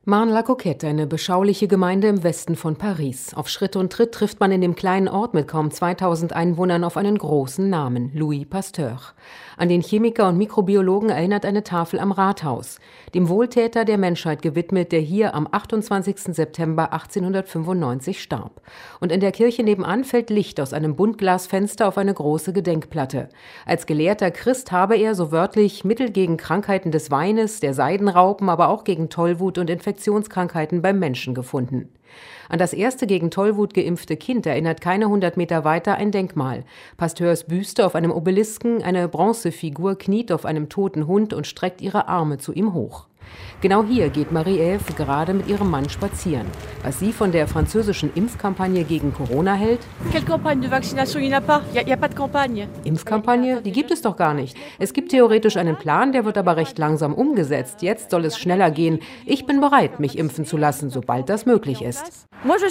Marne-la-Coquette, eine beschauliche Gemeinde im Westen von Paris. Auf Schritt und Tritt trifft man in dem kleinen Ort mit kaum 2000 Einwohnern auf einen großen Namen, Louis Pasteur. An den Chemiker und Mikrobiologen erinnert eine Tafel am Rathaus, dem Wohltäter der Menschheit gewidmet, der hier am 28. September 1895 starb. Und in der Kirche nebenan fällt Licht aus einem Buntglasfenster auf eine große Gedenkplatte. Als gelehrter Christ habe er, so wörtlich, Mittel gegen Krankheiten des Weines, der Seidenraupen, aber auch gegen Tollwut und Infektionskrankheiten beim Menschen gefunden. An das erste gegen Tollwut geimpfte Kind erinnert keine 100 Meter weiter ein Denkmal. Pasteurs Büste auf einem Obelisken, eine Bronzefigur kniet auf einem toten Hund und streckt ihre Arme zu ihm hoch. Genau hier geht Marie-Ève gerade mit ihrem Mann spazieren. Was sie von der französischen Impfkampagne gegen Corona hält? Impfkampagne? Die gibt es doch gar nicht. Es gibt theoretisch einen Plan, der wird aber recht langsam umgesetzt. Jetzt soll es schneller gehen. Ich bin bereit, mich impfen zu lassen, sobald das möglich ist.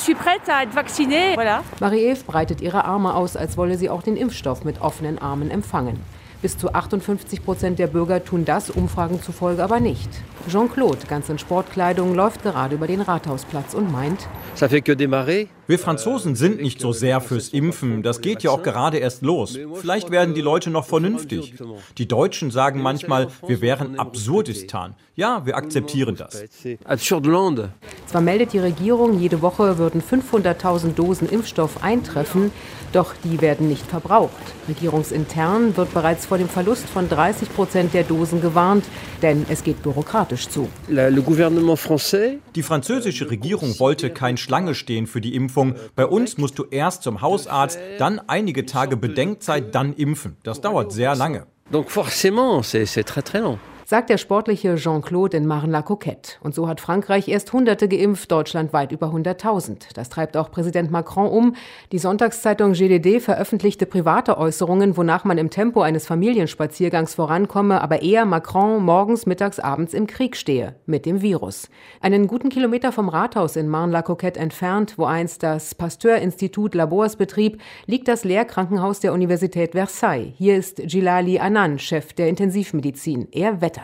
Marie-Ève breitet ihre Arme aus, als wolle sie auch den Impfstoff mit offenen Armen empfangen. Bis zu 58% der Bürger tun das Umfragen zufolge aber nicht. Jean-Claude, ganz in Sportkleidung, läuft gerade über den Rathausplatz und meint: Wir Franzosen sind nicht so sehr fürs Impfen. Das geht ja auch gerade erst los. Vielleicht werden die Leute noch vernünftig. Die Deutschen sagen manchmal, wir wären Absurdistan. Ja, wir akzeptieren das. Zwar meldet die Regierung, jede Woche würden 500.000 Dosen Impfstoff eintreffen, doch die werden nicht verbraucht. Regierungsintern wird bereits vor dem Verlust von 30% der Dosen gewarnt, denn es geht bürokratisch zu. Die französische Regierung wollte keine Schlange stehen für die Impfung. Bei uns musst du erst zum Hausarzt, dann einige Tage Bedenkzeit, dann impfen. Das dauert sehr lange. Donc forcément, c'est très très long. Sagt der sportliche Jean-Claude in Marne-la-Coquette. Und so hat Frankreich erst Hunderte geimpft, Deutschland weit über 100.000. Das treibt auch Präsident Macron um. Die Sonntagszeitung GDD veröffentlichte private Äußerungen, wonach man im Tempo eines Familienspaziergangs vorankomme, aber eher Macron morgens, mittags, abends im Krieg stehe mit dem Virus. Einen guten Kilometer vom Rathaus in Marne-la-Coquette entfernt, wo einst das Pasteur-Institut Labors betrieb, liegt das Lehrkrankenhaus der Universität Versailles. Hier ist Djilali Annan, Chef der Intensivmedizin. Er wettert.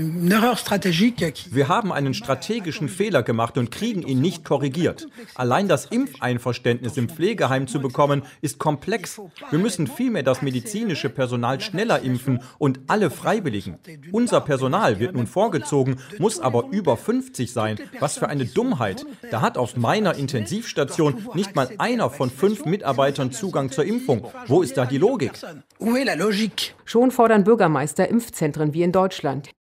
Wir haben einen strategischen Fehler gemacht und kriegen ihn nicht korrigiert. Allein das Impfeinverständnis im Pflegeheim zu bekommen, ist komplex. Wir müssen vielmehr das medizinische Personal schneller impfen und alle Freiwilligen. Unser Personal wird nun vorgezogen, muss aber über 50 sein. Was für eine Dummheit. Da hat auf meiner Intensivstation nicht mal einer von 5 Mitarbeitern Zugang zur Impfung. Wo ist da die Logik? Schon fordern Bürgermeister Impfzentren wie in Deutschland.